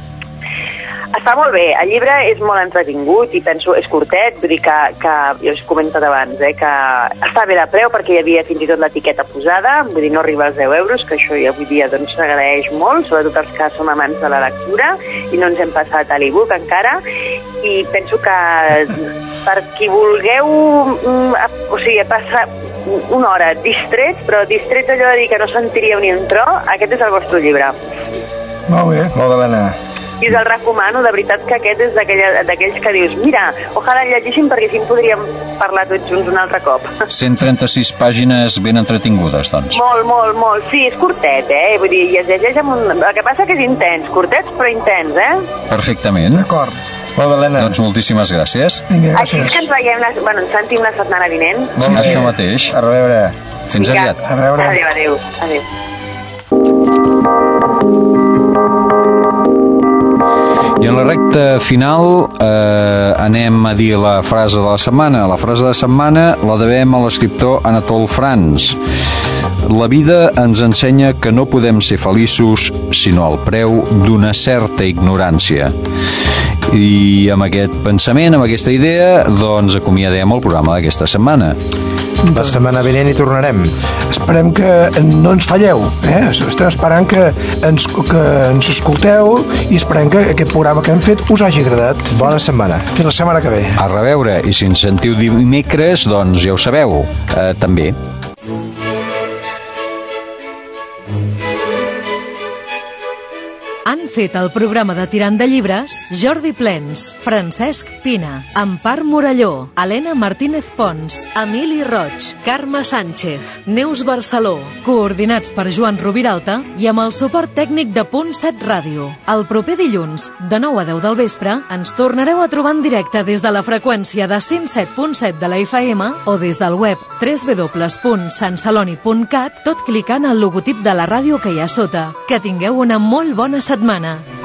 Està molt bé, el llibre és molt entretingut i penso, és curtet, vull dir que, que jo us he comentat abans, eh, que està bé de preu perquè hi havia fins i tot l'etiqueta posada, vull dir, no arriba als deu euros, que això ja avui dia doncs s'agraeix molt, sobretot els que som amants de la lectura i no ens hem passat a l'e-book encara, i penso que per qui vulgueu, o sigui, passar una hora distrets, però distrets allò de dir que no sentiríeu ni un tro, aquest és el vostre llibre. Molt bé. Molt bé, Helena. i us el recomano, de veritat que aquest és d'aquells que dius, mira, ojalà el llegíssim perquè així en podríem parlar tots junts un altre cop. cent trenta-sis pàgines ben entretingudes, doncs. Molt, molt, molt. Sí, és curtet, eh? Vull dir, i es llegeix amb un... El que passa que és intens, curtet però intens, eh? Perfectament. D'acord. Molt bé, Helena. Doncs moltíssimes gràcies. Vinga, Així gràcies. que ens veiem, la... bueno, ens sentim la setmana vinent. Sí, això mateix. A reveure. Fins Vinga. aviat. A veure. Adéu, adéu. Adéu. I en la recta final eh, anem a dir la frase de la setmana. La frase de setmana la devem a l'escriptor Anatole France. La vida ens ensenya que no podem ser feliços sinó al preu d'una certa ignorància. I amb aquest pensament, amb aquesta idea, doncs acomiadem el programa d'aquesta setmana. La setmana vinent hi tornarem. Esperem que no ens falleu, eh? Estem esperant que ens, que ens escolteu i esperem que aquest programa que hem fet us hagi agradat. Bona setmana. Fins la setmana que ve. A reveure, i si ens sentiu dimecres, doncs ja ho sabeu, eh, també. Han fet el programa de Tirant de Llibres Jordi Plens, Francesc Pina, Empar Morelló, Helena Martínez Pons, Emili Roig, Carme Sánchez, Neus Barceló, coordinats per Joan Rubiralta i amb el suport tècnic de Punt set Ràdio. El proper dilluns, de nou a deu del vespre, ens tornareu a trobar en directe des de la freqüència de cent set punt set de la F M o des del web w w w punt sant celoni punt cat, tot clicant al logotip de la ràdio que hi ha sota. Que tingueu una molt bona setmana.